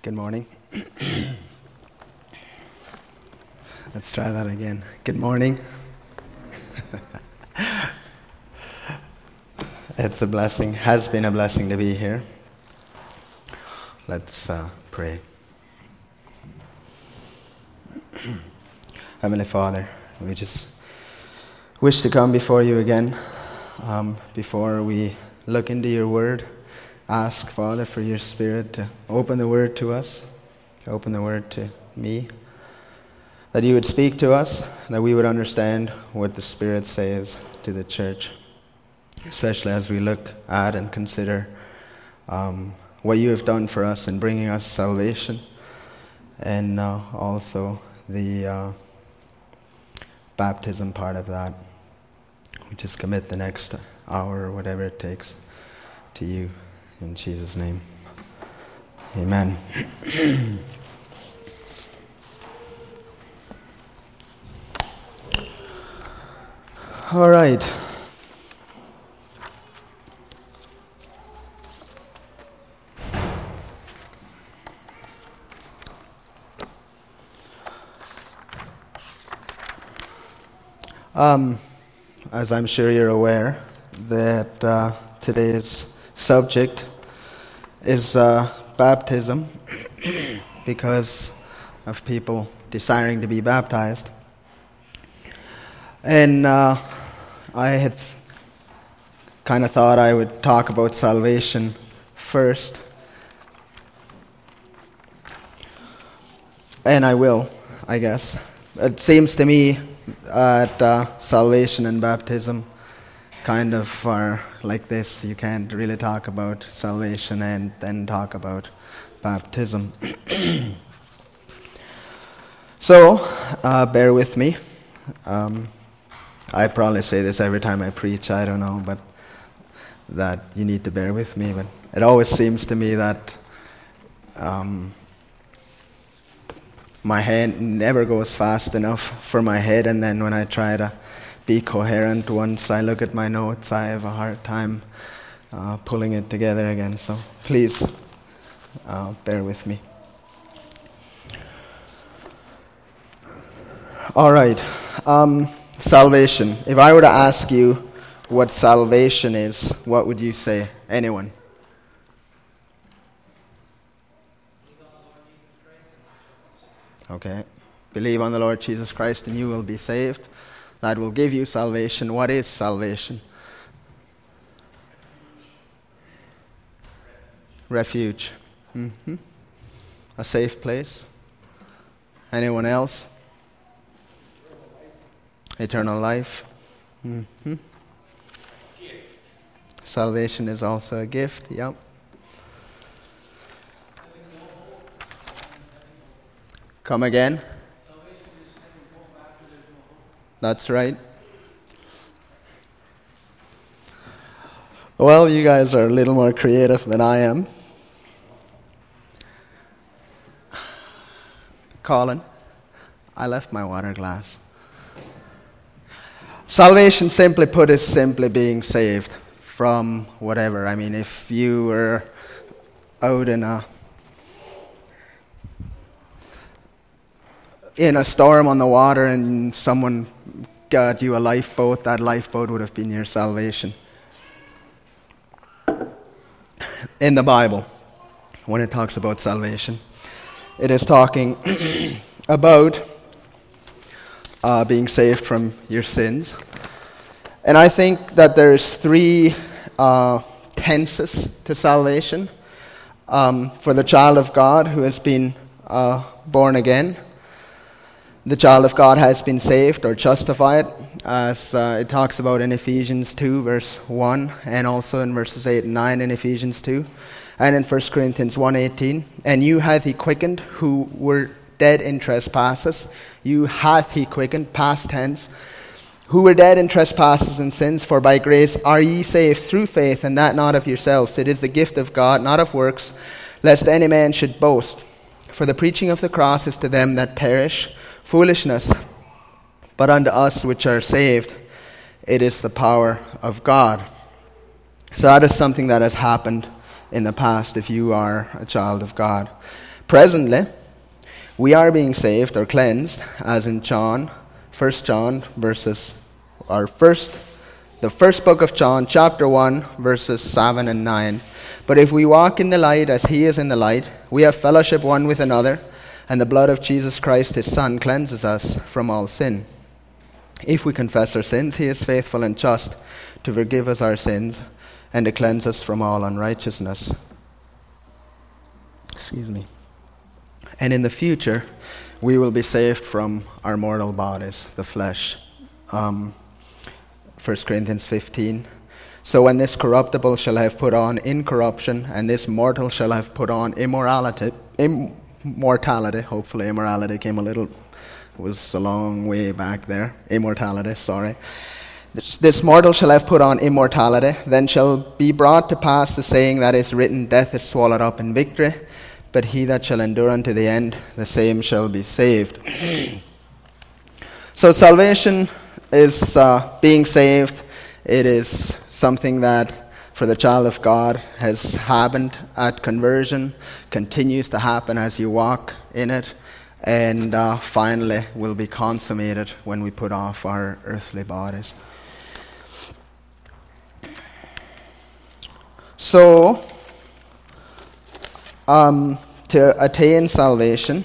Good morning. Let's try that again. Good morning. It's a blessing, has been a blessing to be here. Let's pray. Heavenly Father, we just wish to come before you again. Before we look into your word, ask, Father, for your Spirit to open the word to us, open the word to me, that you would speak to us, that we would understand what the Spirit says to the church, especially as we look at and consider what you have done for us in bringing us salvation, and also the baptism part of that. We just commit the next hour or whatever it takes to you. In Jesus' name, amen. All right. As I'm sure you're aware, that today's subject is baptism, because of people desiring to be baptized. And I had kind of thought I would talk about salvation first. And I will, I guess. It seems to me that salvation and baptism kind of are like this. You can't really talk about salvation and then talk about baptism. So, bear with me. I probably say this every time I preach, I don't know, but that you need to bear with me. But it always seems to me that my hand never goes fast enough for my head, and then when I try to be coherent, once I look at my notes, I have a hard time pulling it together again. So please bear with me. All right. Salvation. If I were to ask you what salvation is, what would you say? Anyone? Okay. Believe on the Lord Jesus Christ and you will be saved. That will give you salvation. What is salvation? Refuge. A safe place. Anyone else? Eternal life. Salvation is also a gift. Yep. Come again. That's right. Well, you guys are a little more creative than I am. Colin, I left my water glass. Salvation, simply put, is simply being saved from whatever. I mean, if you were out in a storm on the water and someone got you a lifeboat, that lifeboat would have been your salvation. In the Bible, when it talks about salvation, it is talking about being saved from your sins. And I think that there's three tenses to salvation. For the child of God who has been born again, the child of God has been saved or justified, as it talks about in Ephesians 2, verse 1, and also in verses 8 and 9 in Ephesians 2, and in 1 Corinthians 1:18. And you hath he quickened who were dead in trespasses. You hath he quickened, past tense, who were dead in trespasses and sins, for by grace are ye saved through faith, and that not of yourselves. It is the gift of God, not of works, lest any man should boast. For the preaching of the cross is to them that perish foolishness, but unto us which are saved, it is the power of God. So that is something that has happened in the past if you are a child of God. Presently, we are being saved or cleansed, as in John, 1 John the first book of John, chapter 1, verses 7 and 9. But if we walk in the light as he is in the light, we have fellowship one with another, and the blood of Jesus Christ, his Son, cleanses us from all sin. If we confess our sins, he is faithful and just to forgive us our sins and to cleanse us from all unrighteousness. Excuse me. And in the future, we will be saved from our mortal bodies, the flesh. 1 Corinthians 15. So when this corruptible shall have put on incorruption, and this mortal shall have put on immortality, hopefully immorality came was a long way back there. Immortality, sorry. This mortal shall have put on immortality, then shall be brought to pass the saying that is written, death is swallowed up in victory. But he that shall endure unto the end, the same shall be saved. So salvation is being saved. It is something that for the child of God has happened at conversion, continues to happen as you walk in it, and finally will be consummated when we put off our earthly bodies. So, to attain salvation,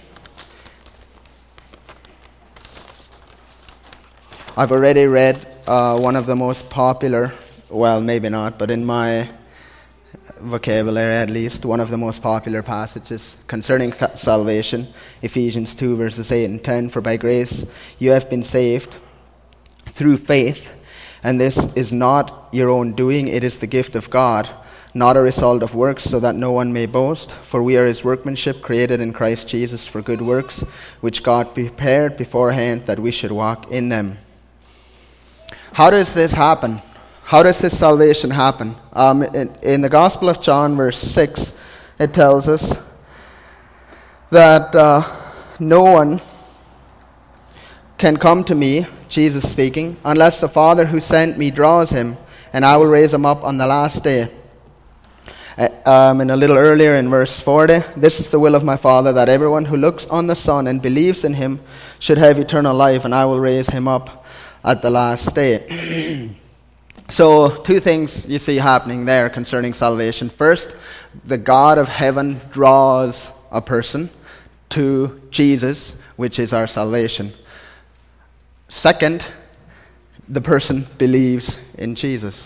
I've already read one of the most popular, well, maybe not, but in my vocabulary at least, one of the most popular passages concerning salvation, Ephesians 2, verses 8 and 10. For by grace you have been saved through faith, and this is not your own doing, it is the gift of God, not a result of works, so that no one may boast. For we are his workmanship, created in Christ Jesus for good works, which God prepared beforehand that we should walk in them. How does this happen? How does this salvation happen? In the Gospel of John, verse 6, it tells us that no one can come to me, Jesus speaking, unless the Father who sent me draws him, and I will raise him up on the last day. And a little earlier in verse 40, this is the will of my Father, that everyone who looks on the Son and believes in him should have eternal life, and I will raise him up at the last day. So, two things you see happening there concerning salvation. First, the God of heaven draws a person to Jesus, which is our salvation. Second, the person believes in Jesus.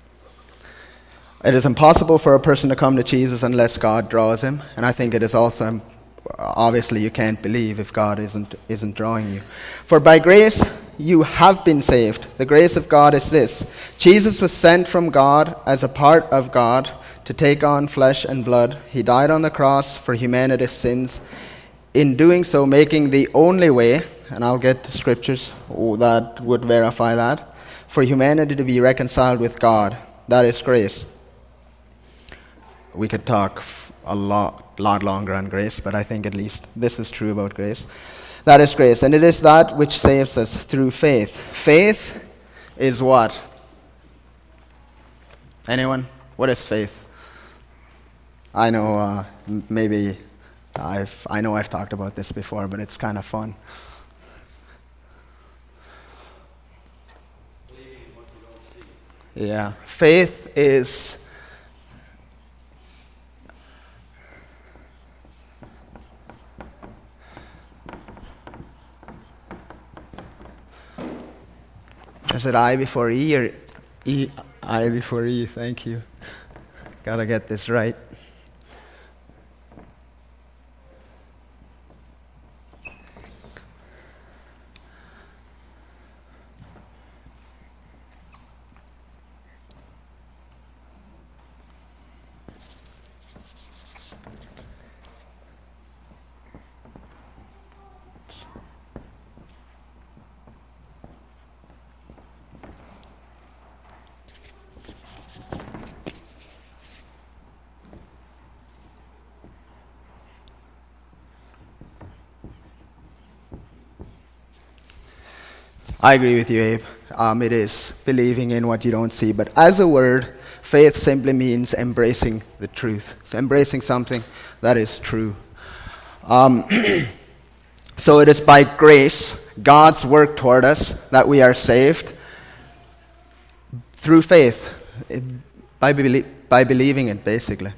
It is impossible for a person to come to Jesus unless God draws him, and I think it is also obviously you can't believe if God isn't drawing you. For by grace you have been saved. The grace of God is this: Jesus was sent from God as a part of God to take on flesh and blood. He died on the cross for humanity's sins, in doing so making the only way, and I'll get the scriptures that would verify that, for humanity to be reconciled with God. That is grace. We could talk a lot longer on grace, but I think at least this is true about grace. That is grace, and it is that which saves us through faith. Faith is what? Anyone? What is faith? I know maybe I've talked about this before, but it's kind of fun. Believing in what you don't see. Yeah, faith is is it I before E or I before E? Thank you. Gotta get this right. I agree with you, Abe. It is believing in what you don't see. But as a word, faith simply means embracing the truth. So embracing something that is true. So it is by grace, God's work toward us, that we are saved through faith, by believing it, basically.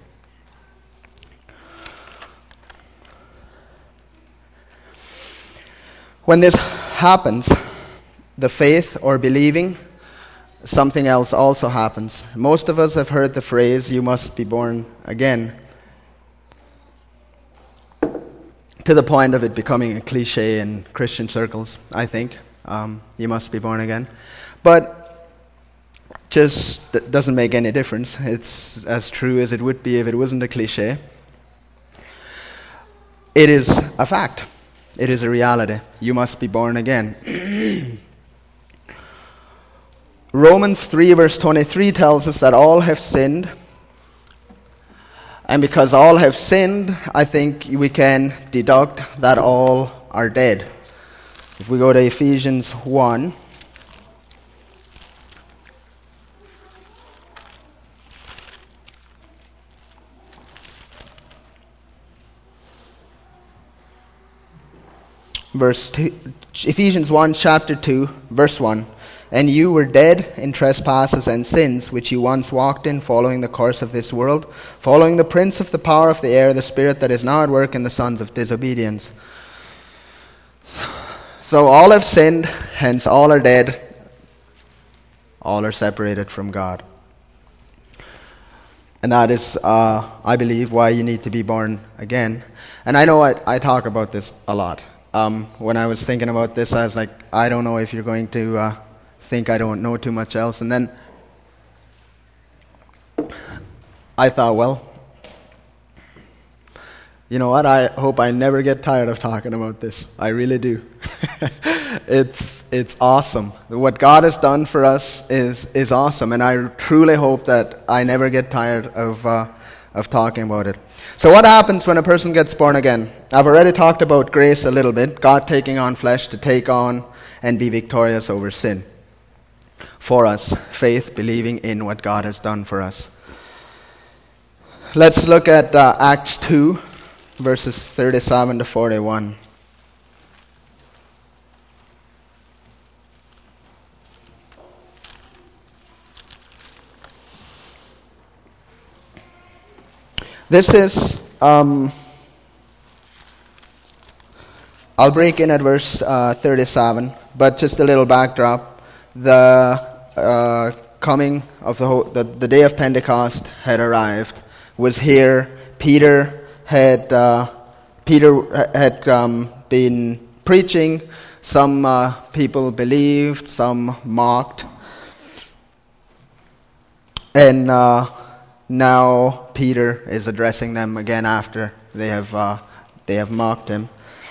When this happens, the faith or believing, something else also happens. Most of us have heard the phrase, "you must be born again," to the point of it becoming a cliche in Christian circles, I think. You must be born again. But just doesn't make any difference. It's as true as it would be if it wasn't a cliche. It is a fact. It is a reality. You must be born again. Romans 3 verse 23 tells us that all have sinned. And because all have sinned, I think we can deduct that all are dead. If we go to Ephesians 1, Ephesians 1, chapter 2, verse 1. "And you were dead in trespasses and sins, which you once walked in, following the course of this world, following the prince of the power of the air, the spirit that is now at work in the sons of disobedience." So all have sinned, hence all are dead. All are separated from God. And that is, I believe, why you need to be born again. And I know I talk about this a lot. When I was thinking about this, I was like, I don't know if you're going to think I don't know too much else. And then I thought, well, you know what? I hope I never get tired of talking about this. I really do. It's awesome. What God has done for us is awesome, and I truly hope that I never get tired of talking about it. So what happens when a person gets born again? I've already talked about grace a little bit, God taking on flesh to take on and be victorious over sin. For us, faith, believing in what God has done for us. Let's look at Acts 2, verses 37 to 41. This is, I'll break in at verse 37, but just a little backdrop. The coming of the day of Pentecost had arrived, was here. Peter had been preaching. Some people believed, some mocked, and now Peter is addressing them again after they have mocked him.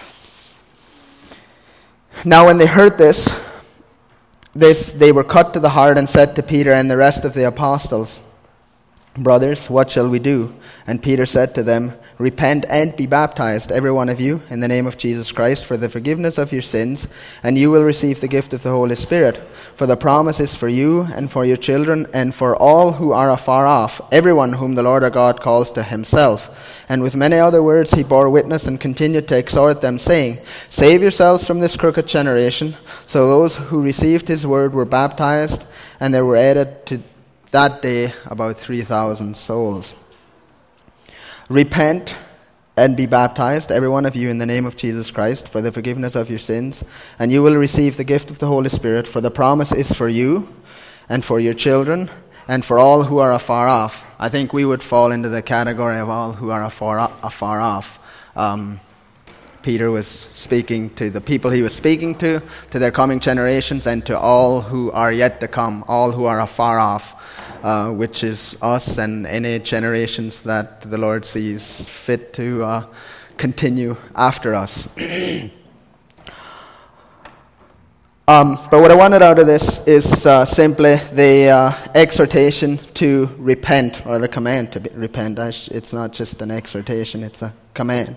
Now when they heard this, they were cut to the heart and said to Peter and the rest of the apostles, "Brothers, what shall we do?" And Peter said to them, "Repent and be baptized, every one of you, in the name of Jesus Christ, for the forgiveness of your sins, and you will receive the gift of the Holy Spirit. For the promise is for you and for your children and for all who are afar off, everyone whom the Lord our God calls to himself." And with many other words he bore witness and continued to exhort them, saying, "Save yourselves from this crooked generation." So those who received his word were baptized, and there were added to that day about 3,000 souls. Repent and be baptized, every one of you, in the name of Jesus Christ, for the forgiveness of your sins, and you will receive the gift of the Holy Spirit, for the promise is for you and for your children and for all who are afar off. I think we would fall into the category of all who are afar off. Peter was speaking to the people he was speaking to their coming generations, and to all who are yet to come, all who are afar off, which is us and any generations that the Lord sees fit to continue after us. But what I wanted out of this is simply the exhortation to repent, or the command to repent. It's not just an exhortation, it's a command.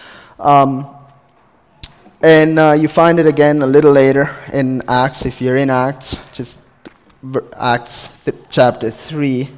And you find it again a little later in Acts. If you're in Acts, just Acts chapter 3.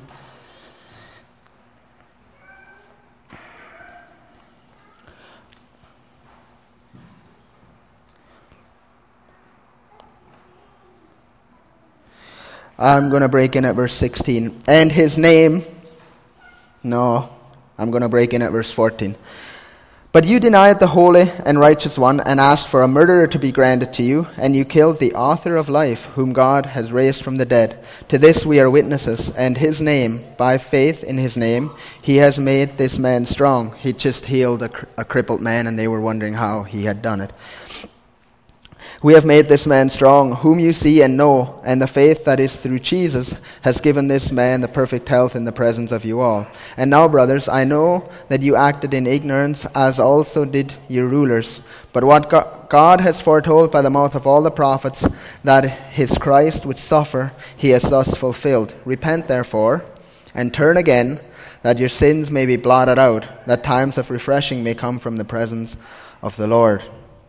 I'm going to break in at verse 16. And his name, no, I'm going to break in at verse 14. But you denied the Holy and Righteous One and asked for a murderer to be granted to you, and you killed the author of life, whom God has raised from the dead. To this we are witnesses, and his name, by faith in his name, he has made this man strong. He just healed a crippled man, and they were wondering how he had done it. We have made this man strong, whom you see and know, and the faith that is through Jesus has given this man the perfect health in the presence of you all. And now, brothers, I know that you acted in ignorance, as also did your rulers. But what God has foretold by the mouth of all the prophets, that his Christ would suffer, he has thus fulfilled. Repent, therefore, and turn again, that your sins may be blotted out, that times of refreshing may come from the presence of the Lord.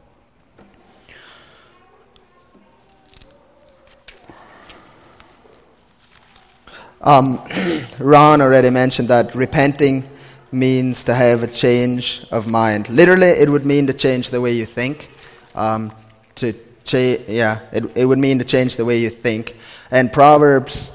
Ron already mentioned that repenting means to have a change of mind. Literally, it would mean to change the way you think. It would mean to change the way you think. And Proverbs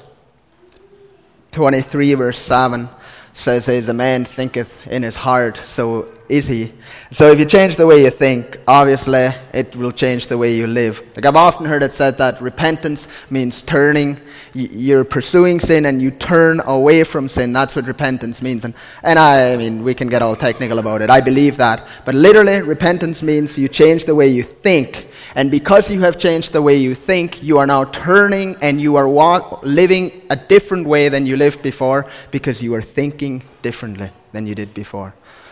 23 verse 7 says, as a man thinketh in his heart, so is he. So if you change the way you think, obviously it will change the way you live. Like I've often heard it said that repentance means turning. You're pursuing sin and you turn away from sin. That's what repentance means. And I mean, we can get all technical about it. I believe that. But literally, repentance means you change the way you think. And because you have changed the way you think, you are now turning and you are living a different way than you lived before, because you are thinking differently than you did before.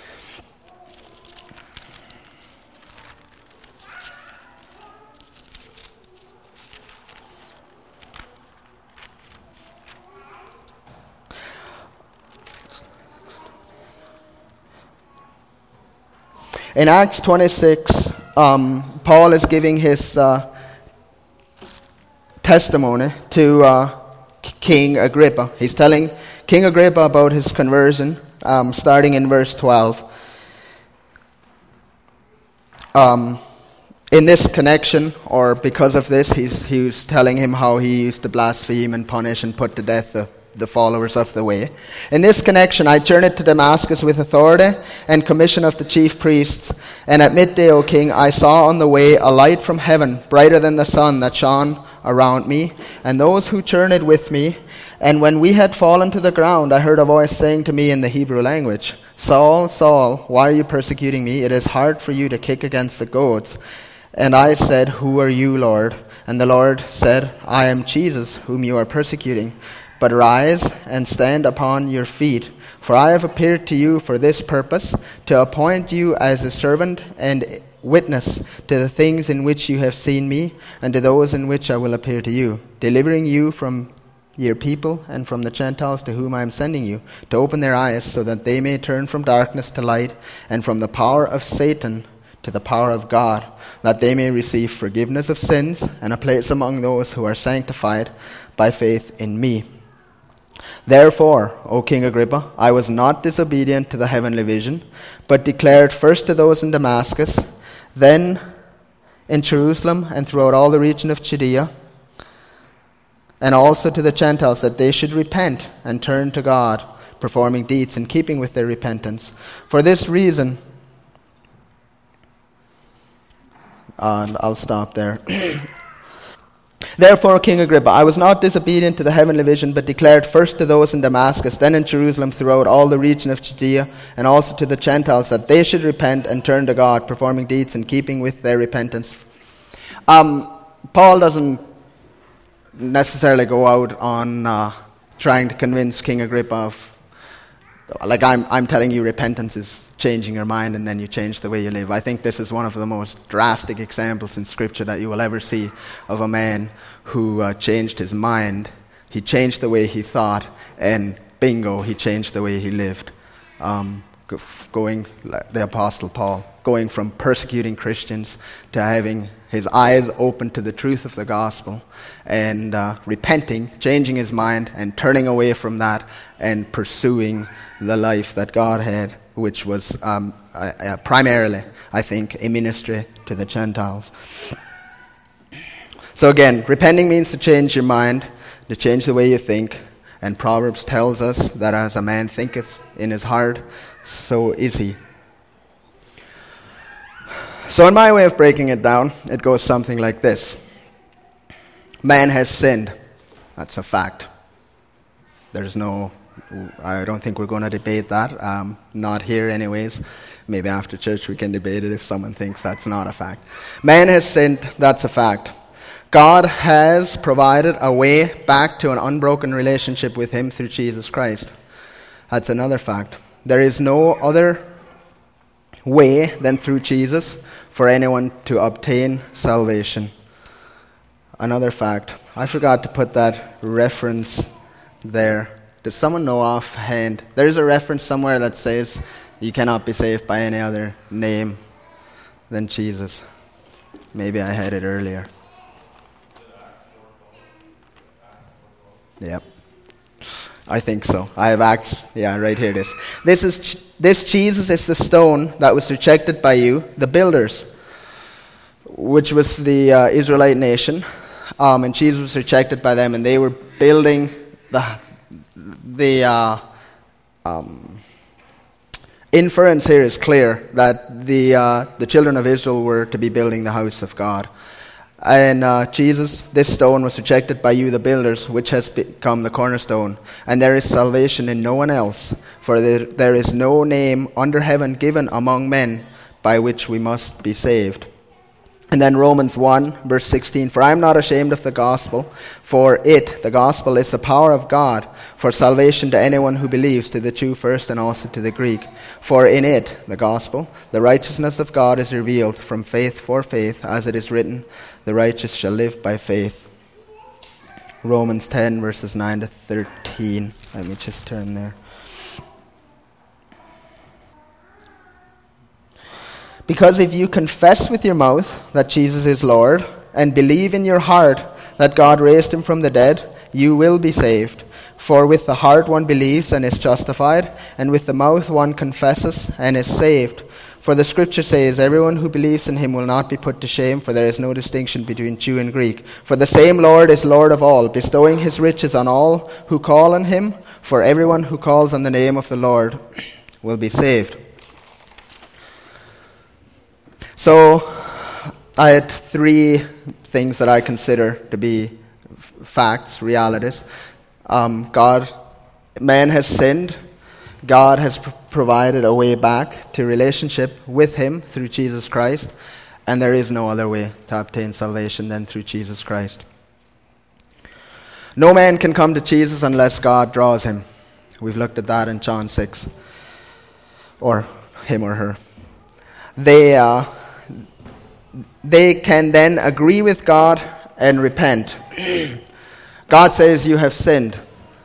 In Acts 26, Paul is giving his testimony to King Agrippa. He's telling King Agrippa about his conversion, starting in verse 12. In this connection, or because of this, he was telling him how he used to blaspheme and punish and put to death the followers of the way. In this connection, I journeyed to Damascus with authority and commission of the chief priests. And at midday, O king, I saw on the way a light from heaven, brighter than the sun, that shone around me, and those who journeyed with me. And when we had fallen to the ground, I heard a voice saying to me in the Hebrew language, Saul, Saul, why are you persecuting me? It is hard for you to kick against the goads. And I said, Who are you, Lord? And the Lord said, I am Jesus, whom you are persecuting. But rise and stand upon your feet, for I have appeared to you for this purpose, to appoint you as a servant and witness to the things in which you have seen me, and to those in which I will appear to you, delivering you from your people and from the Gentiles to whom I am sending you, to open their eyes so that they may turn from darkness to light, and from the power of Satan to the power of God, that they may receive forgiveness of sins and a place among those who are sanctified by faith in me. Therefore, O King Agrippa, I was not disobedient to the heavenly vision, but declared first to those in Damascus, then in Jerusalem and throughout all the region of Judea, and also to the Gentiles, that they should repent and turn to God, performing deeds in keeping with their repentance. For this reason, I'll stop there. Therefore, King Agrippa, I was not disobedient to the heavenly vision, but declared first to those in Damascus, then in Jerusalem, throughout all the region of Judea, and also to the Gentiles, that they should repent and turn to God, performing deeds in keeping with their repentance. Paul doesn't necessarily go out on trying to convince King Agrippa of, like I'm telling you, repentance is changing your mind and then you change the way you live. I think this is one of the most drastic examples in Scripture that you will ever see of a man who changed his mind. He changed the way he thought, and bingo, he changed the way he lived. Going, like the Apostle Paul, going from persecuting Christians to having his eyes open to the truth of the gospel, and repenting, changing his mind, and turning away from that, and pursuing the life that God had, which was primarily, I think, a ministry to the Gentiles. So again, repenting means to change your mind. to change the way you think. And Proverbs tells us that as a man thinketh in his heart, so is he. So in my way of breaking it down, it goes something like this. Man has sinned. That's a fact. I don't think we're going to debate that. Not here anyways. Maybe after church we can debate it if someone thinks that's not a fact. Man has sinned. That's a fact. God has provided a way back to an unbroken relationship with him through Jesus Christ. That's another fact. There is no other way than through Jesus for anyone to obtain salvation. Another fact. I forgot to put that reference there. Does someone know offhand? There is a reference somewhere that says you cannot be saved by any other name than Jesus. Maybe I had it earlier. Yep. I think so. I have Acts. Yeah, right here it is. This Jesus is the stone that was rejected by you, the builders, which was the Israelite nation. And Jesus was rejected by them, and they were building the inference here is clear that the children of Israel were to be building the house of God. And Jesus, this stone was rejected by you, the builders, which has become the cornerstone. And there is salvation in no one else, for there is no name under heaven given among men by which we must be saved. And then Romans 1, verse 16, for I am not ashamed of the gospel, for it, the gospel, is the power of God for salvation to anyone who believes, to the Jew first and also to the Greek. For in it, the gospel, the righteousness of God is revealed from faith for faith, as it is written, the righteous shall live by faith. Romans 10, verses 9 to 13. Let me just turn there. Because if you confess with your mouth that Jesus is Lord, and believe in your heart that God raised him from the dead, you will be saved. For with the heart one believes and is justified, and with the mouth one confesses and is saved. For the scripture says, everyone who believes in him will not be put to shame, for there is no distinction between Jew and Greek. For the same Lord is Lord of all, bestowing his riches on all who call on him. For everyone who calls on the name of the Lord will be saved. So, I had three things that I consider to be facts, realities. Man has sinned. God has provided a way back to relationship with him through Jesus Christ. And there is no other way to obtain salvation than through Jesus Christ. No man can come to Jesus unless God draws him. We've looked at that in John 6. Or him or her. They can then agree with God and repent. God says, you have sinned.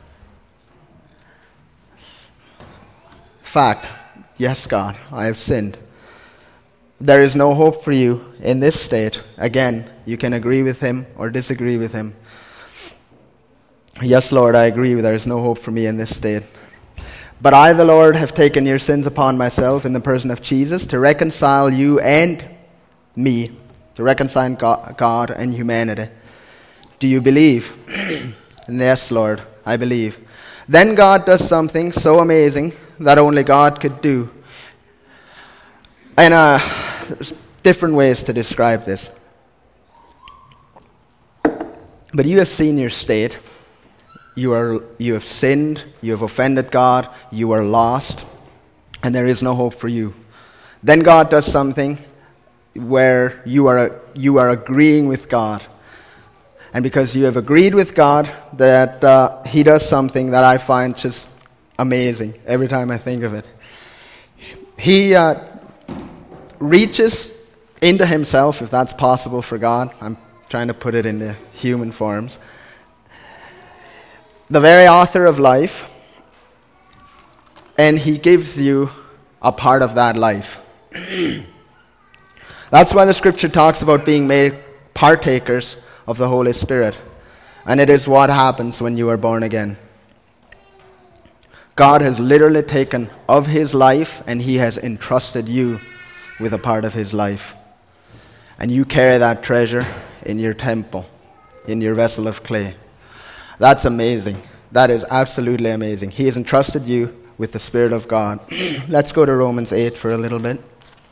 Fact. Yes, God, I have sinned. There is no hope for you in this state. Again, you can agree with him or disagree with him. Yes, Lord, I agree. There is no hope for me in this state. But I, the Lord, have taken your sins upon myself in the person of Jesus to reconcile you and me, to reconcile God and humanity. Do you believe? And yes, Lord, I believe. Then God does something so amazing that only God could do. And there's different ways to describe this. But you have seen your state. You have sinned. You have offended God. You are lost. And there is no hope for you. Then God does something where you are agreeing with God. And because you have agreed with God, that he does something that I find just amazing every time I think of it. He reaches into himself, if that's possible for God. I'm trying to put it into human forms. The very author of life, and he gives you a part of that life. That's why the scripture talks about being made partakers of the Holy Spirit. And it is what happens when you are born again. God has literally taken of his life and he has entrusted you with a part of his life. And you carry that treasure in your temple, in your vessel of clay. That's amazing. That is absolutely amazing. He has entrusted you with the Spirit of God. Let's go to Romans 8 for a little bit.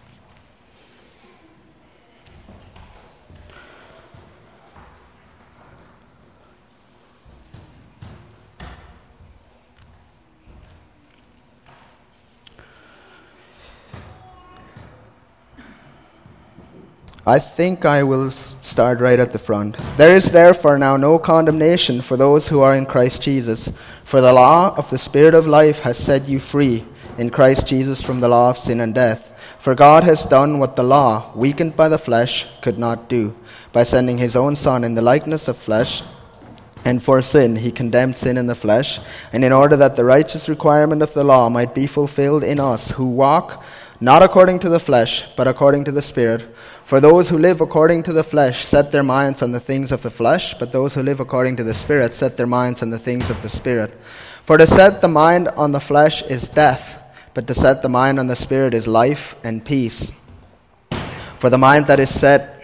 I think I will start right at the front. There is therefore now no condemnation for those who are in Christ Jesus. For the law of the Spirit of life has set you free in Christ Jesus from the law of sin and death. For God has done what the law, weakened by the flesh, could not do, by sending his own Son in the likeness of flesh. And for sin, he condemned sin in the flesh, and in order that the righteous requirement of the law might be fulfilled in us, who walk not according to the flesh, but according to the Spirit. For those who live according to the flesh set their minds on the things of the flesh, but those who live according to the Spirit set their minds on the things of the Spirit. For to set the mind on the flesh is death, but to set the mind on the Spirit is life and peace. For the mind that is set...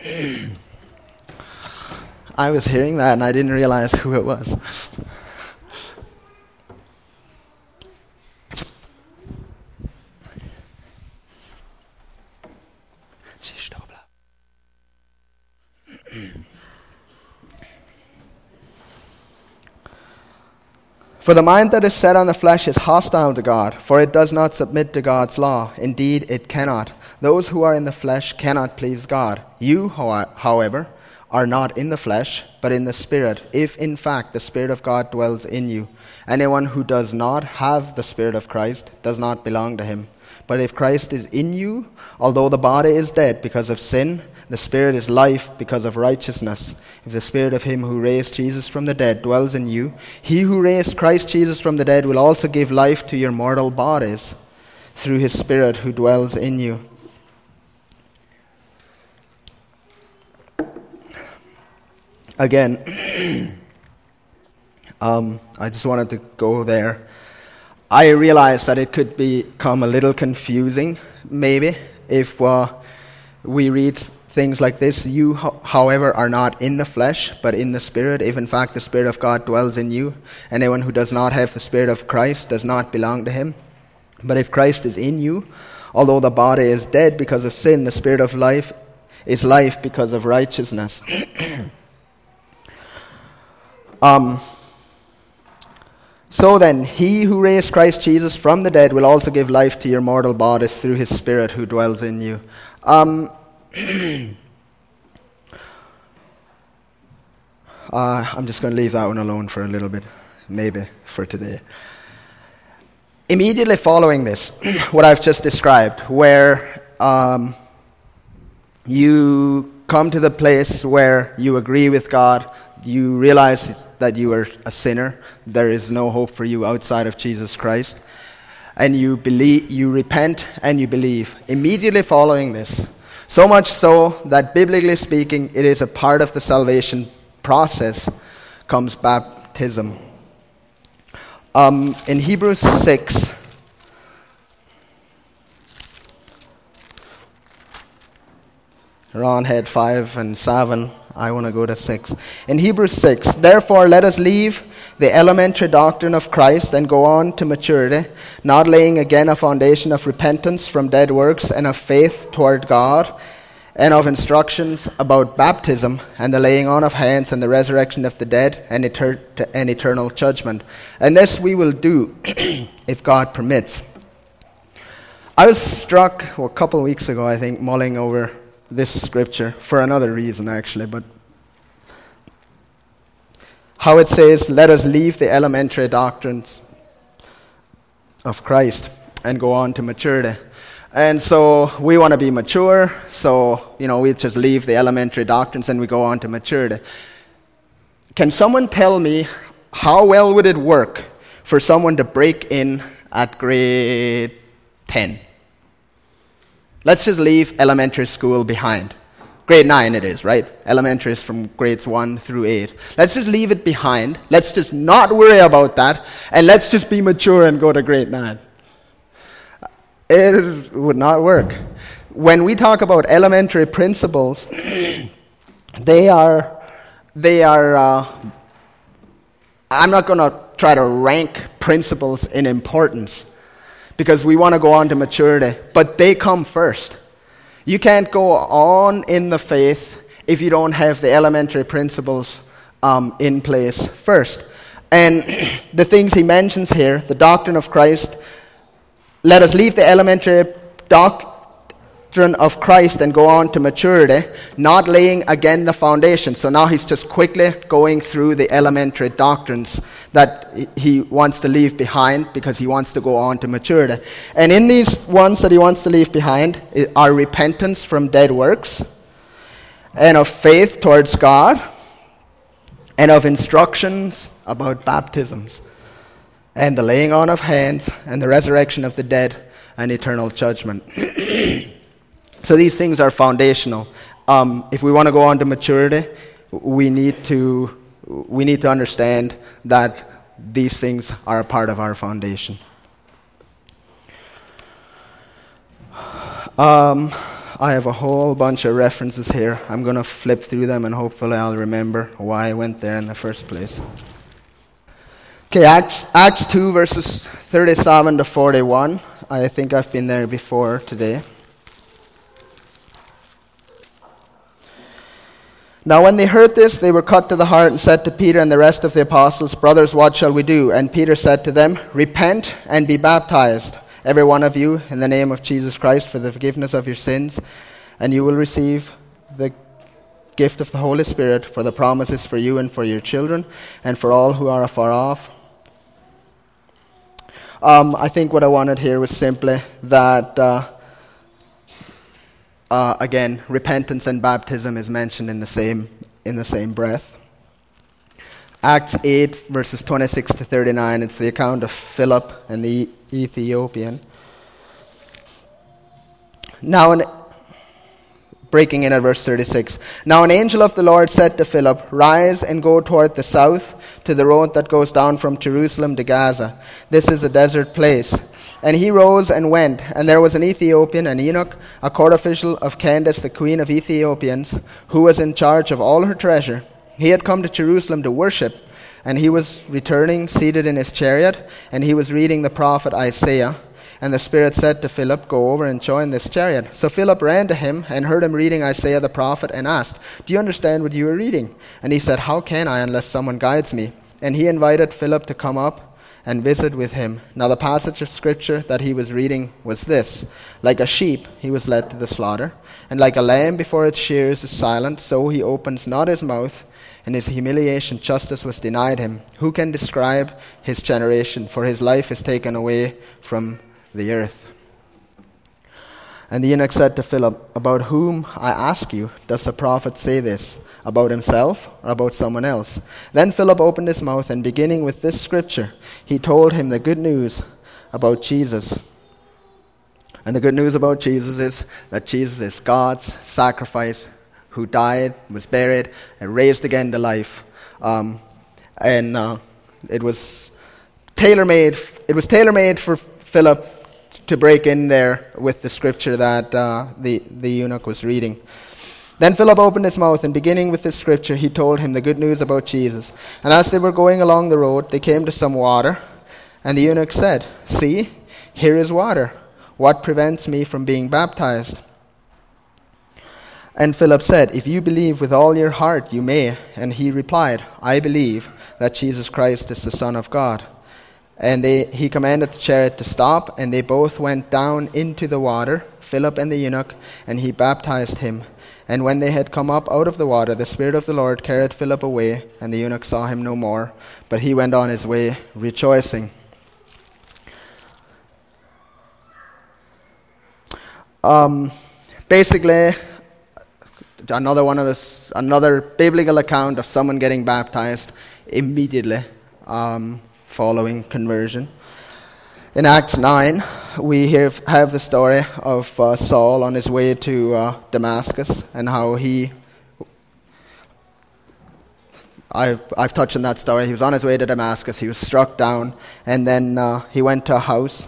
I was hearing that and I didn't realize who it was. For the mind that is set on the flesh is hostile to God, for it does not submit to God's law. Indeed, it cannot. Those who are in the flesh cannot please God. You, however, are not in the flesh, but in the Spirit, if in fact the Spirit of God dwells in you. Anyone who does not have the Spirit of Christ does not belong to him. But if Christ is in you, although the body is dead because of sin, the Spirit is life because of righteousness. If the Spirit of him who raised Jesus from the dead dwells in you, he who raised Christ Jesus from the dead will also give life to your mortal bodies through his Spirit who dwells in you. Again, I just wanted to go there. I realize that it could become a little confusing, maybe, if we read things like this. You, however, are not in the flesh, but in the Spirit, if in fact the Spirit of God dwells in you. Anyone who does not have the Spirit of Christ does not belong to him. But if Christ is in you, although the body is dead because of sin, the Spirit of life is life because of righteousness. So then, he who raised Christ Jesus from the dead will also give life to your mortal bodies through his Spirit who dwells in you. I'm just going to leave that one alone for a little bit, maybe for today. Immediately following this, what I've just described, where you come to the place where you agree with God, you realize that you are a sinner, there is no hope for you outside of Jesus Christ, and you repent and you believe. Immediately following this, so much so that biblically speaking, it is a part of the salvation process, comes baptism. In Hebrews 6, Ron had 5 and 7. I want to go to 6. In Hebrews 6, therefore let us leave the elementary doctrine of Christ and go on to maturity, not laying again a foundation of repentance from dead works and of faith toward God, and of instructions about baptism and the laying on of hands and the resurrection of the dead and eternal judgment. And this we will do if God permits. I was struck a couple of weeks ago, I think, mulling over this scripture for another reason actually, but how it says, let us leave the elementary doctrines of Christ and go on to maturity. And so we want to be mature, so we just leave the elementary doctrines and we go on to maturity. Can someone tell me how well would it work for someone to break in at grade 10? Let's just leave elementary school behind. Grade 9 it is, right? Elementary is from grades 1 through 8. Let's just leave it behind. Let's just not worry about that. And let's just be mature and go to grade 9. It would not work. When we talk about elementary principles, they are I'm not going to try to rank principles in importance because we want to go on to maturity, but they come first. You can't go on in the faith if you don't have the elementary principles in place first. And the things he mentions here, the doctrine of Christ, let us leave the elementary doctrine of Christ and go on to maturity, not laying again the foundation. So now he's just quickly going through the elementary doctrines that he wants to leave behind because he wants to go on to maturity. And in these ones that he wants to leave behind are repentance from dead works, and of faith towards God, and of instructions about baptisms, and the laying on of hands, and the resurrection of the dead, and eternal judgment. So these things are foundational. If we want to go on to maturity, we need to understand that these things are a part of our foundation. I have a whole bunch of references here. I'm going to flip through them and hopefully I'll remember why I went there in the first place. Okay, Acts 2 verses 37 to 41. I think I've been there before today. Now when they heard this, they were cut to the heart and said to Peter and the rest of the apostles, "Brothers, what shall we do?" And Peter said to them, "Repent and be baptized, every one of you, in the name of Jesus Christ for the forgiveness of your sins, and you will receive the gift of the Holy Spirit, for the promise is for you and for your children and for all who are afar off." I think what I wanted here was simply that again, repentance and baptism is mentioned in the same breath. Acts 8, verses 26 to 39, it's the account of Philip and the Ethiopian. Now, breaking in at verse 36. Now an angel of the Lord said to Philip, "Rise and go toward the south to the road that goes down from Jerusalem to Gaza. This is a desert place." And he rose and went, and there was an Ethiopian, an eunuch, a court official of Candace, the queen of Ethiopians, who was in charge of all her treasure. He had come to Jerusalem to worship, and he was returning, seated in his chariot, and he was reading the prophet Isaiah. And the Spirit said to Philip, "Go over and join this chariot." So Philip ran to him and heard him reading Isaiah the prophet and asked, "Do you understand what you are reading?" And he said, "How can I unless someone guides me?" And he invited Philip to come up and visit with him. Now the passage of scripture that he was reading was this: "Like a sheep he was led to the slaughter, and like a lamb before its shearers is silent, so he opens not his mouth. In his humiliation justice was denied him. Who can describe his generation? For his life is taken away from the earth." And the eunuch said to Philip, "About whom, I ask you, does the prophet say this? About himself or about someone else?" Then Philip opened his mouth, and beginning with this scripture, he told him the good news about Jesus. And the good news about Jesus is that Jesus is God's sacrifice, who died, was buried, and raised again to life. It was tailor-made. It was tailor-made for Philip to break in there with the scripture that the eunuch was reading. Then Philip opened his mouth, and beginning with this scripture, he told him the good news about Jesus. And as they were going along the road, they came to some water, and the eunuch said, "See, here is water. What prevents me from being baptized?" And Philip said, "If you believe with all your heart, you may." And he replied, "I believe that Jesus Christ is the Son of God." And he commanded the chariot to stop, and they both went down into the water, Philip and the eunuch, and he baptized him. And when they had come up out of the water, the Spirit of the Lord carried Philip away, and the eunuch saw him no more, but he went on his way rejoicing. Basically, another biblical account of someone getting baptized immediately following conversion. In Acts 9, we have the story of Saul on his way to Damascus, and how I've touched on that story. He was on his way to Damascus, he was struck down, and then he went to a house,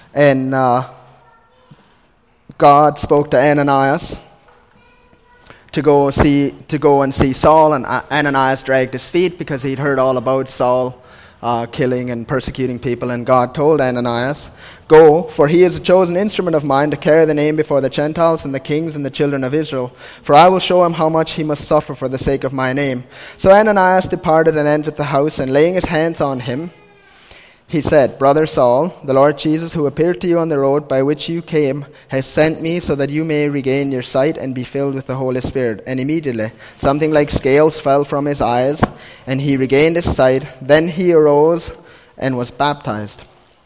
and God spoke to Ananias to go and see Saul, and Ananias dragged his feet because he'd heard all about Saul killing and persecuting people. And God told Ananias, "Go, for he is a chosen instrument of mine to carry the name before the Gentiles and the kings and the children of Israel. For I will show him how much he must suffer for the sake of my name." So Ananias departed and entered the house, and laying his hands on him, he said, "Brother Saul, the Lord Jesus, who appeared to you on the road by which you came, has sent me so that you may regain your sight and be filled with the Holy Spirit." And immediately something like scales fell from his eyes, and he regained his sight. Then he arose and was baptized.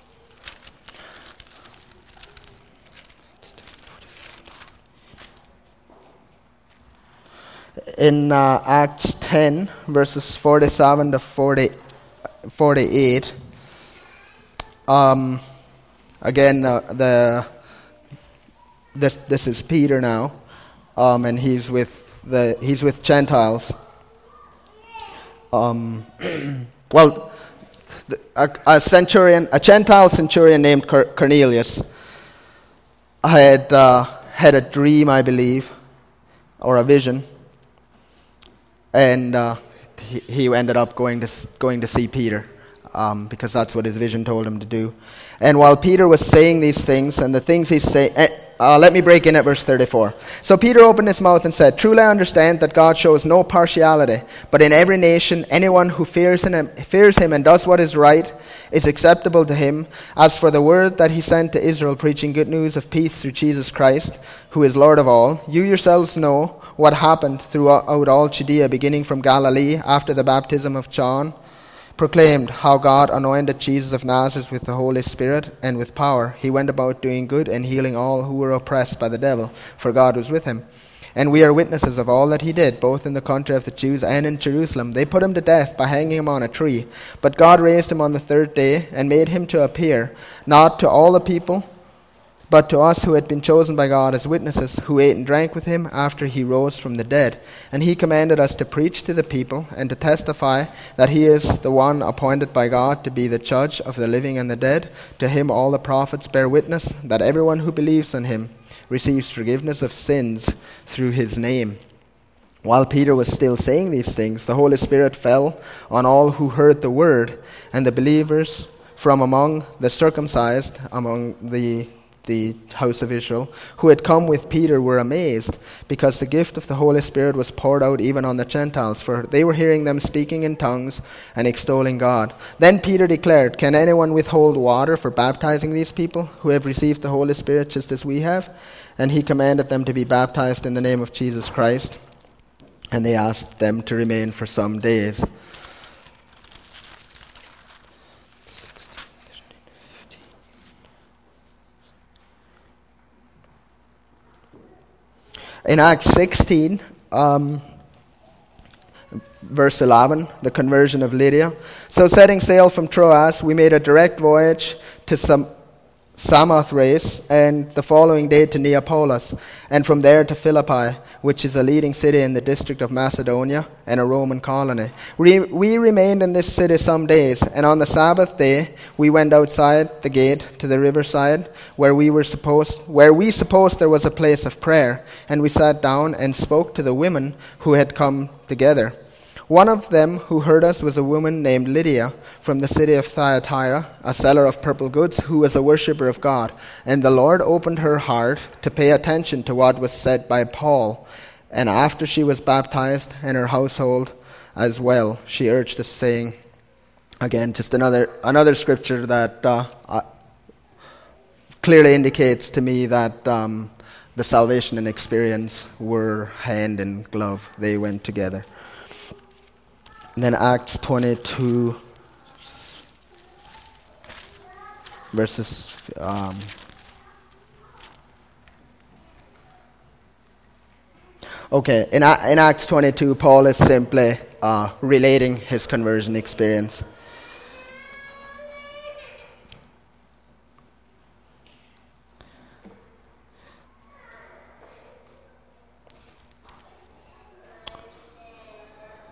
In Acts 10, verses 47 to 48, again, this is Peter now, and he's with Gentiles. Well, a Gentile centurion named Cornelius had a dream, I believe, or a vision, and he ended up going to see Peter. Because that's what his vision told him to do. And while Peter was saying these things, and the things he's saying, let me break in at verse 34. So Peter opened his mouth and said, "Truly I understand that God shows no partiality, but in every nation anyone who fears him and does what is right is acceptable to him. As for the word that he sent to Israel, preaching good news of peace through Jesus Christ, who is Lord of all, you yourselves know what happened throughout all Judea, beginning from Galilee after the baptism of John, proclaimed how God anointed Jesus of Nazareth with the Holy Spirit and with power. He went about doing good and healing all who were oppressed by the devil, for God was with him. And we are witnesses of all that he did, both in the country of the Jews and in Jerusalem. They put him to death by hanging him on a tree. But God raised him on the third day and made him to appear, not to all the people, but to us who had been chosen by God as witnesses, who ate and drank with him after he rose from the dead. And he commanded us to preach to the people and to testify that he is the one appointed by God to be the judge of the living and the dead. To him all the prophets bear witness that everyone who believes in him receives forgiveness of sins through his name." While Peter was still saying these things, the Holy Spirit fell on all who heard the word, and the believers from among the circumcised, among the house of Israel, who had come with Peter, were amazed, because the gift of the Holy Spirit was poured out even on the Gentiles, for they were hearing them speaking in tongues and extolling God. Then Peter declared, "Can anyone withhold water for baptizing these people who have received the Holy Spirit just as we have?" And he commanded them to be baptized in the name of Jesus Christ, and they asked them to remain for some days. In Acts 16, verse 11, the conversion of Lydia. So setting sail from Troas, we made a direct voyage to Samothrace, and the following day to Neapolis, and from there to Philippi, which is a leading city in the district of Macedonia and a Roman colony. We remained in this city some days, and on the Sabbath day we went outside the gate to the riverside, where we supposed there was a place of prayer, and we sat down and spoke to the women who had come together. One of them who heard us was a woman named Lydia from the city of Thyatira, a seller of purple goods, who was a worshipper of God. And the Lord opened her heart to pay attention to what was said by Paul. And after she was baptized, and her household as well, she urged us, saying, again, just another scripture that clearly indicates to me that the salvation and experience were hand in glove. They went together. And then Acts 22, verses... in Acts 22, Paul is simply relating his conversion experience.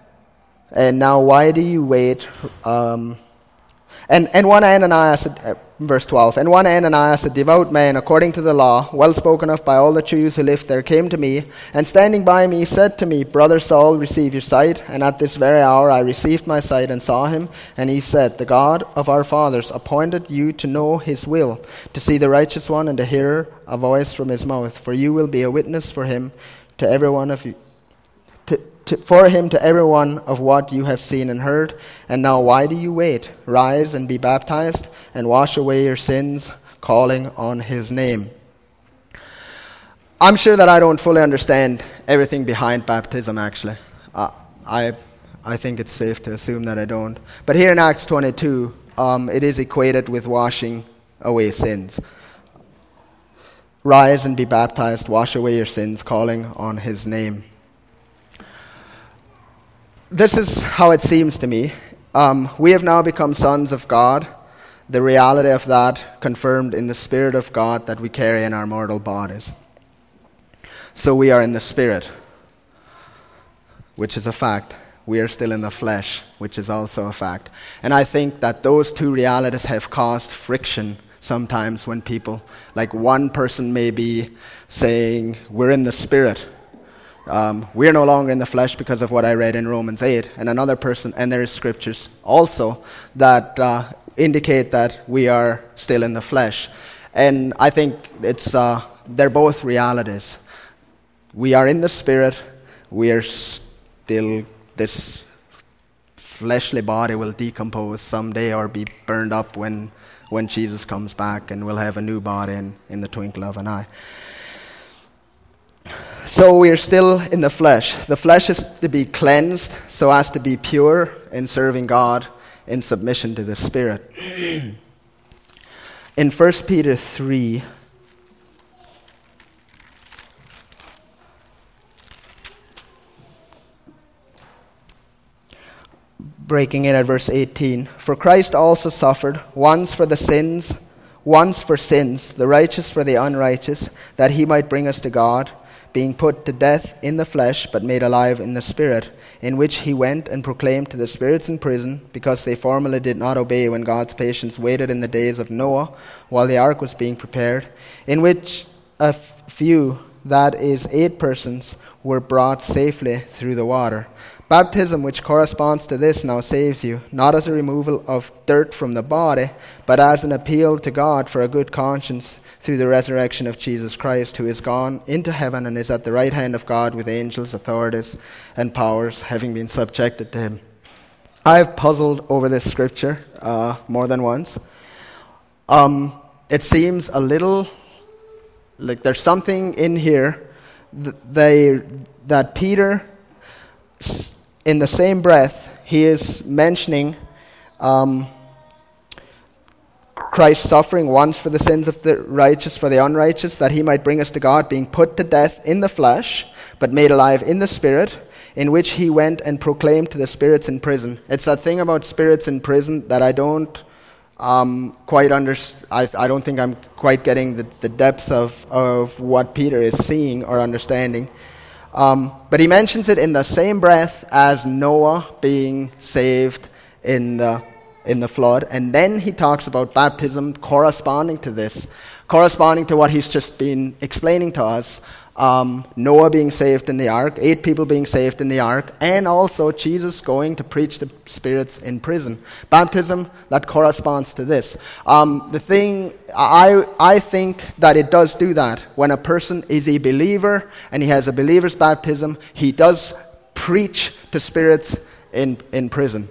And now, why do you wait? And one Ananias, Verse 12, and one Ananias, a devout man according to the law, well spoken of by all the Jews who lived there, came to me, and standing by me said to me, Brother Saul, receive your sight. And at this very hour I received my sight and saw him. And he said, the God of our fathers appointed you to know his will, to see the righteous one, and to hear a voice from his mouth. For you will be a witness for him to every one of you. For him to everyone of what you have seen and heard. And now why do you wait? Rise and be baptized, and wash away your sins, calling on his name. I'm sure that I don't fully understand everything behind baptism, actually. I think it's safe to assume that I don't. But here in Acts 22, it is equated with washing away sins. Rise and be baptized, wash away your sins, calling on his name. This is how it seems to me. We have now become sons of God. The reality of that confirmed in the Spirit of God that we carry in our mortal bodies. So we are in the Spirit, which is a fact. We are still in the flesh, which is also a fact. And I think that those two realities have caused friction sometimes when people, like one person may be saying, we're in the Spirit. We're no longer in the flesh because of what I read in Romans 8. And another person, and there is scriptures also that indicate that we are still in the flesh. And I think they're both realities. We are in the Spirit. We are still, this fleshly body will decompose someday or be burned up when Jesus comes back, and we'll have a new body in the twinkle of an eye. So we are still in the flesh. The flesh is to be cleansed so as to be pure in serving God in submission to the Spirit. In 1 Peter 3, breaking in at verse 18, for Christ also suffered once for sins, the righteous for the unrighteous, that he might bring us to God, being put to death in the flesh, but made alive in the Spirit, in which he went and proclaimed to the spirits in prison, because they formerly did not obey when God's patience waited in the days of Noah, while the ark was being prepared, in which a few, that is 8 persons, were brought safely through the water. Baptism, which corresponds to this, now saves you, not as a removal of dirt from the body, but as an appeal to God for a good conscience through the resurrection of Jesus Christ, who is gone into heaven and is at the right hand of God with angels, authorities, and powers, having been subjected to him. I have puzzled over this scripture more than once. It seems a little like there's something in here that Peter, in the same breath, he is mentioning Christ suffering once for the sins of the righteous, for the unrighteous, that he might bring us to God, being put to death in the flesh, but made alive in the Spirit, in which he went and proclaimed to the spirits in prison. It's that thing about spirits in prison that I don't quite understand. I don't think I'm quite getting the depths of what Peter is seeing or understanding. But he mentions it in the same breath as Noah being saved in the flood. And then he talks about baptism corresponding to this, corresponding to what he's just been explaining to us. Noah being saved in the ark, 8 people being saved in the ark, and also Jesus going to preach to spirits in prison. Baptism, that corresponds to this. The thing, I think that it does do that. When a person is a believer and he has a believer's baptism, he does preach to spirits in prison.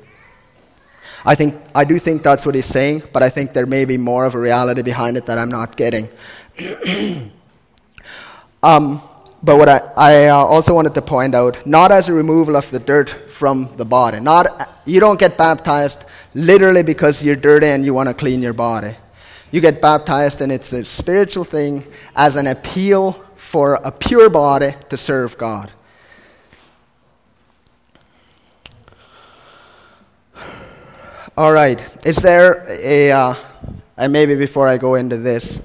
I do think that's what he's saying, but I think there may be more of a reality behind it that I'm not getting. But what I also wanted to point out, not as a removal of the dirt from the body. You don't get baptized literally because you're dirty and you want to clean your body. You get baptized, and it's a spiritual thing as an appeal for a pure body to serve God. All right. Is there and maybe before I go into this,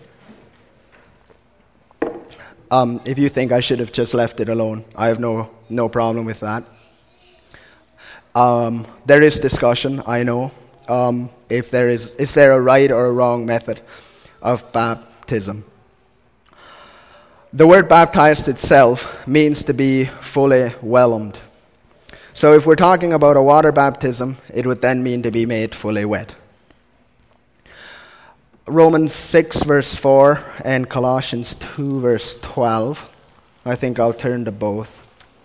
if you think I should have just left it alone, I have no problem with that. There is discussion, I know. if is there a right or a wrong method of baptism. The word baptized itself means to be fully whelmed. So if we're talking about a water baptism, it would then mean to be made fully wet. Romans 6 verse 4 and Colossians 2 verse 12. I think I'll turn to both.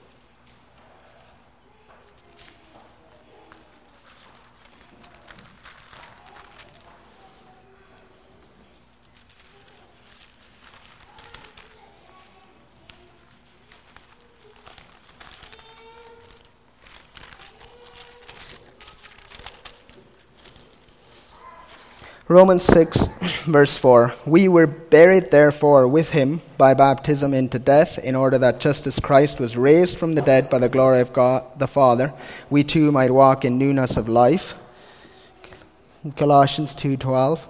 Romans 6, verse 4. We were buried, therefore, with him by baptism into death, in order that just as Christ was raised from the dead by the glory of God the Father, we too might walk in newness of life. Colossians 2:12.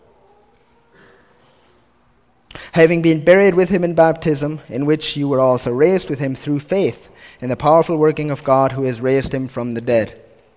Having been buried with him in baptism, in which you were also raised with him through faith, in the powerful working of God who has raised him from the dead.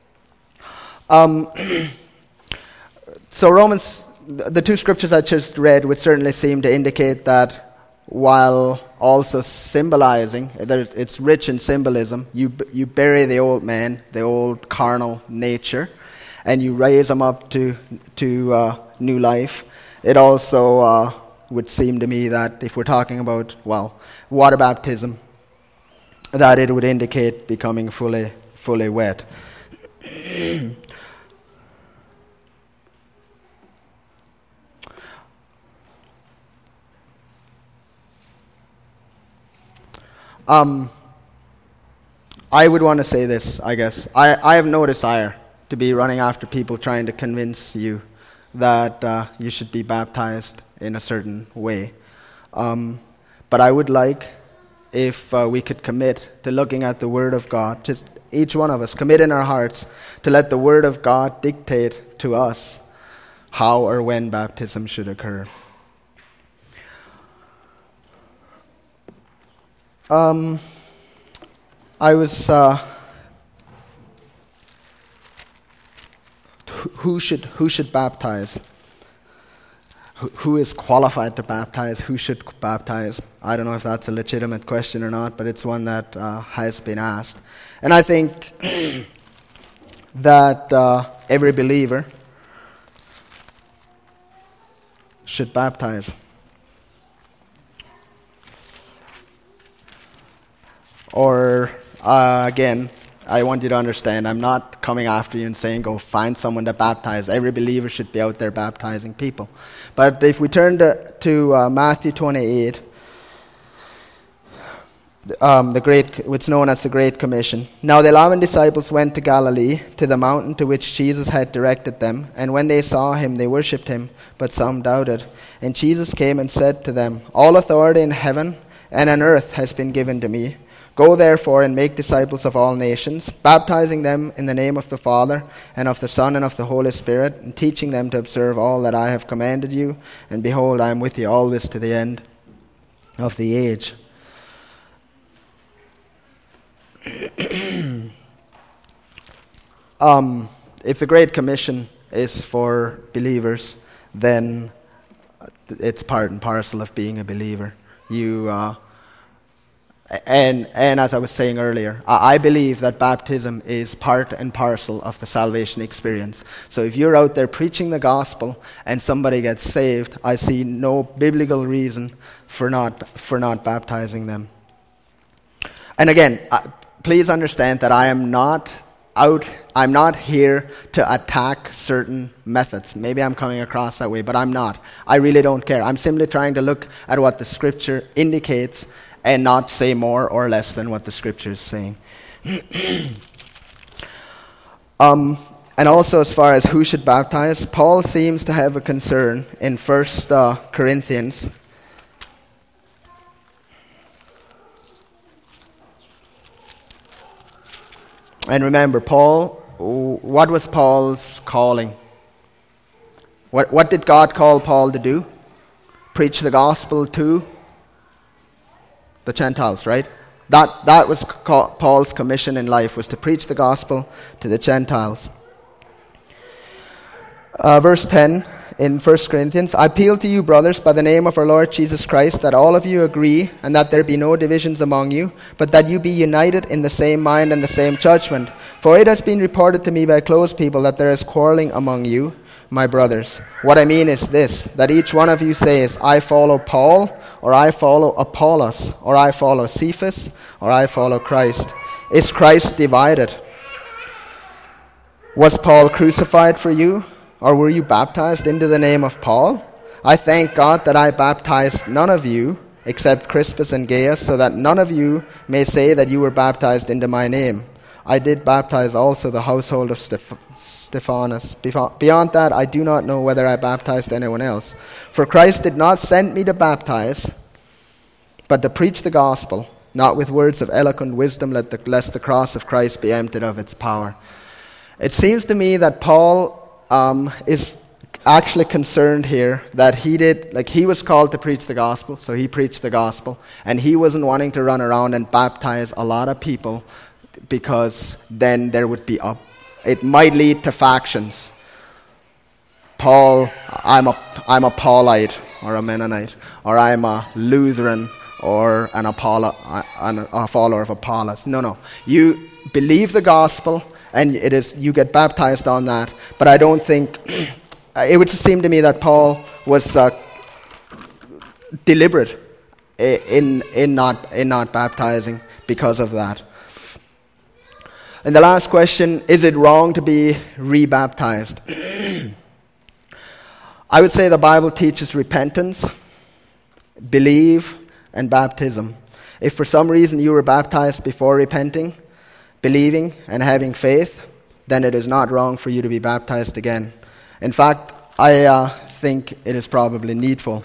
So Romans, the two scriptures I just read would certainly seem to indicate that while also symbolizing, it's rich in symbolism, you bury the old man, the old carnal nature, and you raise him up to new life. It also would seem to me that if we're talking about, water baptism, that it would indicate becoming fully wet. I would want to say this, I guess. I have no desire to be running after people trying to convince you that you should be baptized in a certain way. But I would like if we could commit to looking at the Word of God, just each one of us, commit in our hearts to let the Word of God dictate to us how or when baptism should occur. I was who should baptize? Who is qualified to baptize? Who should baptize? I don't know if that's a legitimate question or not, but it's one that has been asked. And I think that every believer should baptize. Or, again, I want you to understand, I'm not coming after you and saying go find someone to baptize. Every believer should be out there baptizing people. But if we turn to Matthew 28, what's known as the Great Commission. Now the 11 disciples went to Galilee, to the mountain to which Jesus had directed them. And when they saw him, they worshipped him, but some doubted. And Jesus came and said to them, All authority in heaven and on earth has been given to me. Go therefore and make disciples of all nations, baptizing them in the name of the Father, and of the Son, and of the Holy Spirit, and teaching them to observe all that I have commanded you. And behold, I am with you always to the end of the age. If the Great Commission is for believers, then it's part and parcel of being a believer. And as I was saying earlier, I believe that baptism is part and parcel of the salvation experience. So if you're out there preaching the gospel and somebody gets saved, I see no biblical reason for not baptizing them. And again, please understand that I'm not here to attack certain methods. Maybe I'm coming across that way, but I'm not. I really don't care. I'm simply trying to look at what the Scripture indicates and not say more or less than what the Scripture is saying. And also as far as who should baptize, Paul seems to have a concern in 1 Corinthians. And remember, Paul, what was Paul's calling? What did God call Paul to do? Preach the gospel to the Gentiles, right? That was Paul's commission in life, was to preach the gospel to the Gentiles. Verse 10 in 1 Corinthians, I appeal to you, brothers, by the name of our Lord Jesus Christ, that all of you agree, and that there be no divisions among you, but that you be united in the same mind and the same judgment. For it has been reported to me by close people that there is quarreling among you, my brothers. What I mean is this, that each one of you says, I follow Paul, or I follow Apollos, or I follow Cephas, or I follow Christ. Is Christ divided? Was Paul crucified for you? Or were you baptized into the name of Paul? I thank God that I baptized none of you except Crispus and Gaius, so that none of you may say that you were baptized into my name. I did baptize also the household of Stephanas. Beyond that, I do not know whether I baptized anyone else. For Christ did not send me to baptize, but to preach the gospel, not with words of eloquent wisdom, lest the cross of Christ be emptied of its power. It seems to me that Paul is actually concerned here that he was called to preach the gospel, so he preached the gospel, and he wasn't wanting to run around and baptize a lot of people, because then there would be it might lead to factions. Paul, I'm a Paulite or a Mennonite, or I'm a Lutheran or a follower of Apollos. No. You believe the gospel, and you get baptized on that. But I don't think it would seem to me that Paul was deliberate in not baptizing because of that. And the last question: is it wrong to be rebaptized? I would say the Bible teaches repentance, believe, and baptism. If for some reason you were baptized before repenting, believing, and having faith, then it is not wrong for you to be baptized again. In fact, I think it is probably needful.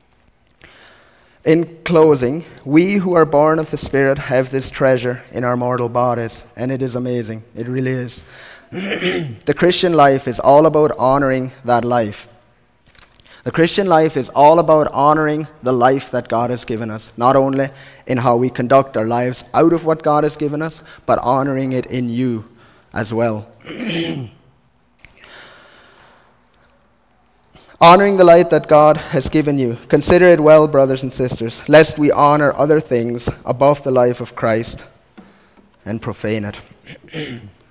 In closing, we who are born of the Spirit have this treasure in our mortal bodies, and it is amazing. It really is. The Christian life is all about honoring that life. The Christian life is all about honoring the life that God has given us, not only in how we conduct our lives out of what God has given us, but honoring it in you as well. Honoring the light that God has given you. Consider it well, brothers and sisters, lest we honor other things above the life of Christ and profane it.